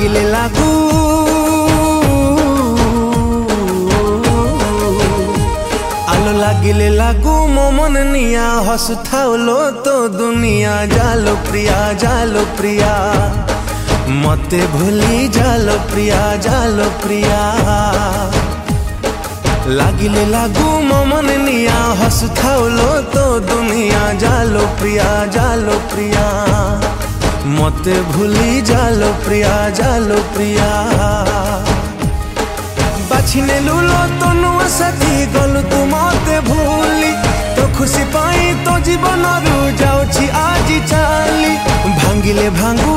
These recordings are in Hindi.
लागिले लागू आलो लागिले लागू मो मन निया हसुथाउलो तो दुनिया जालो प्रिया मते भूली जालो प्रिया लागिले लागू मो मन निया हसुथाउलो तो दुनिया जालो प्रिया मते भूली जालो प्रिया बाछिने लुलो तो नुआ साथी गलु तू मते भूली तो खुशी पाई तो जीवन रु जाउछि आजी चाली भांगिले भांगू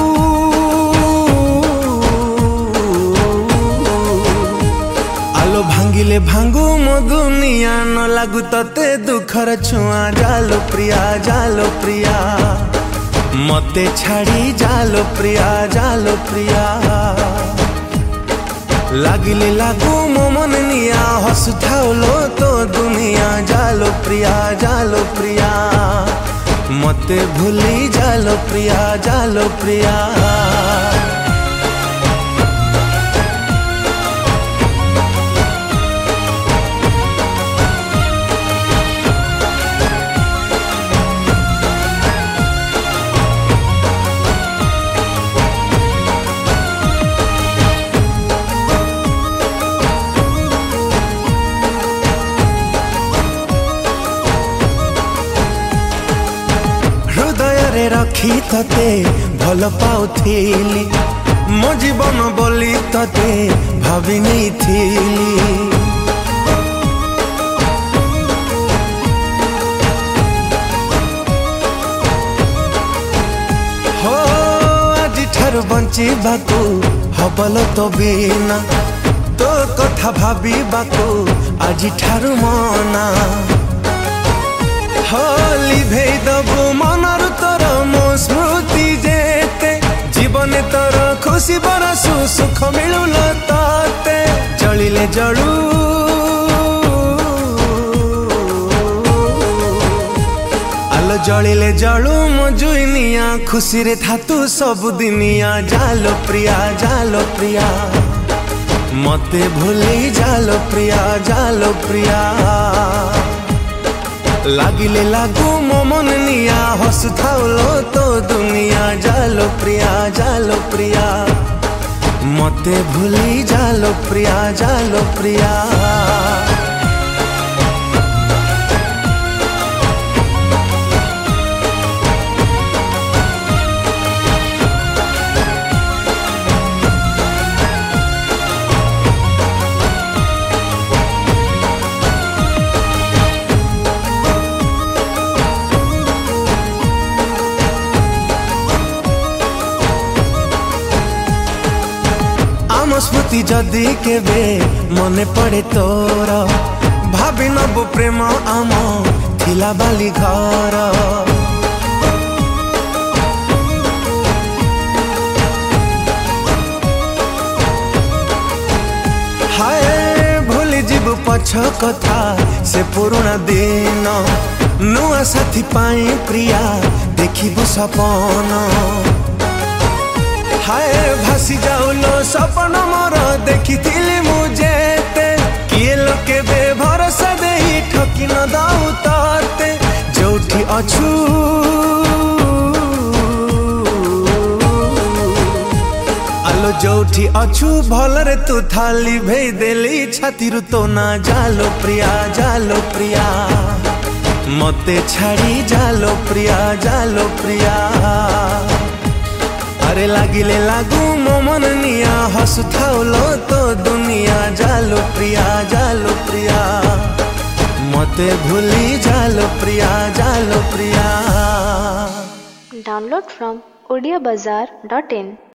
आलो भांगिले भांगू मो दुनिया न लागू तते दुखर छुआ जालो प्रिया मते छाड़ी जालो प्रिया लागिले लागू मो मन निया हसुथाउलो तो दुनिया जालो प्रिया मते भूली जालो प्रिया रखी तते भल पाउथिली मो जीवन बोली तते भाभी नहीं थीली हो आज ठार बंची बाकू हबल तो बिना तो कथा भाभी बाकू आज ठार मना होली भेई दबु मनर तोर मो स्मृति जेते जीवन तोर खुशी बरसु सुख मिलुल ताते जलिले जलू आलो जलिले जलू मो जुइनिया खुशी रे थातु सब दिनिया जालो प्रिया मते भूली जालो प्रिया लागिले लागू मो मन निया हसुथाउलो तो दुनिया जालो प्रिया मते भूली जालो प्रिया स्मृति जदि केबे मने पड़े तोर भाभी नबु प्रेम आम थिला बाली घर हाय भूली जीव पछ कथा से पुराना दिन नुआ साथी पाई प्रिया देखिबु सपन हाय भासी जाउलो सपन मोर देखी मुझे किए लोके बे भरोसा देही ठकी न दाऊ ताते जोठी अछु आलो जोठी अछु भलरे तू थाली भेई देली छाती रु तो ना जालो प्रिया मते छाड़ी जालो प्रिया अरे लागिले लागू मो मन निया हसुथाउलो तो दुनिया जालो प्रिया मते भूली जालो प्रिया Download from odiabazaar.in